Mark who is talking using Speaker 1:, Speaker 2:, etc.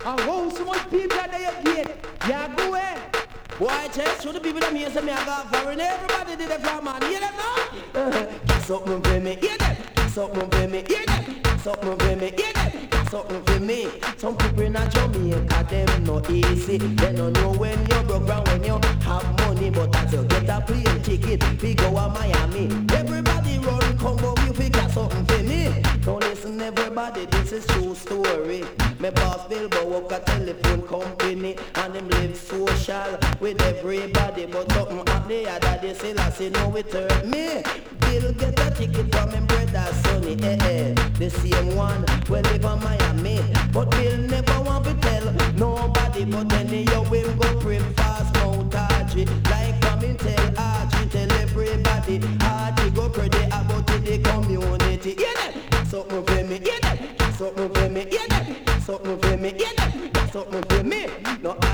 Speaker 1: And wow, so much people are there again. Yeah, go away.
Speaker 2: Boy, chest to the people that me say me I got foreign. Everybody did it for man. Hear them now? Something for me. Hear them? Something for me. Hear them? Something for me. Hear them? Something for me. Some people in a Jamaica, them no easy. They don't know when you're broke down, when you have money, but as you get a plane ticket, we go to Miami. Everybody run, come home, you figure something for me. Don't listen, everybody, this is true story. My boss Bilbo work a telephone company, and him live social with everybody. But something up the other day, say I say no, it hurt me. Bill get a ticket from him brother Sonny, the same one we live on Miami. But Bill never want to tell nobody, but anyhow him go pray fast mount Audrey. Like come and tell Audrey, tell everybody. Audrey go pray about it, the community. Yeah, that something for me. Yeah, that something for me. Yeah, that something for me. Yeah, that something for me. No.